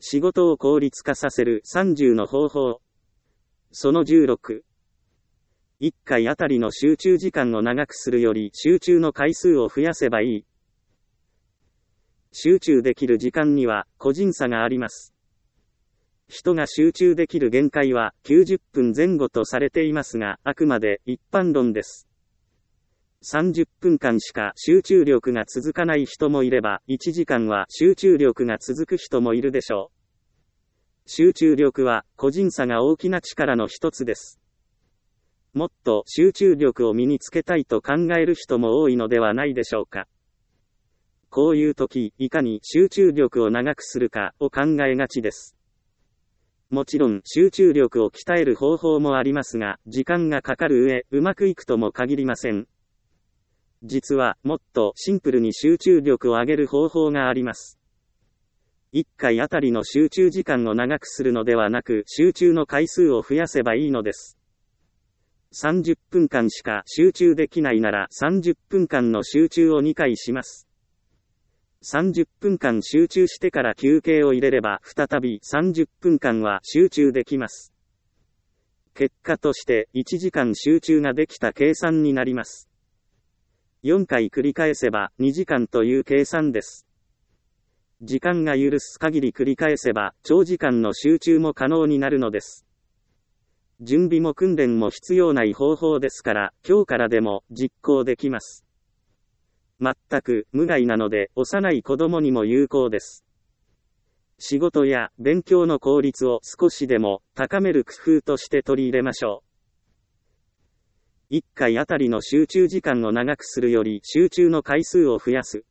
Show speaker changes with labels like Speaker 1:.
Speaker 1: 仕事を効率化させる30の方法。その16。1回あたりの集中時間を長くするより集中の回数を増やせばいい。集中できる時間には個人差があります。人が集中できる限界は90分前後とされていますが、あくまで一般論です。30分間しか集中力が続かない人もいれば、1時間は集中力が続く人もいるでしょう。集中力は個人差が大きな力の一つです。もっと集中力を身につけたいと考える人も多いのではないでしょうか。こういう時、いかに集中力を長くするかを考えがちです。もちろん集中力を鍛える方法もありますが、時間がかかる上、うまくいくとも限りません。実は、もっとシンプルに集中力を上げる方法があります。1回あたりの集中時間を長くするのではなく、集中の回数を増やせばいいのです。30分間しか集中できないなら、30分間の集中を2回します。30分間集中してから休憩を入れれば、再び30分間は集中できます。結果として、1時間集中ができた計算になります。4回繰り返せば2時間という計算です。時間が許す限り繰り返せば長時間の集中も可能になるのです。準備も訓練も必要ない方法ですから、今日からでも実行できます。全く無害なので幼い子供にも有効です。仕事や勉強の効率を少しでも高める工夫として取り入れましょう。1回あたりの集中時間を長くするより集中の回数を増やす。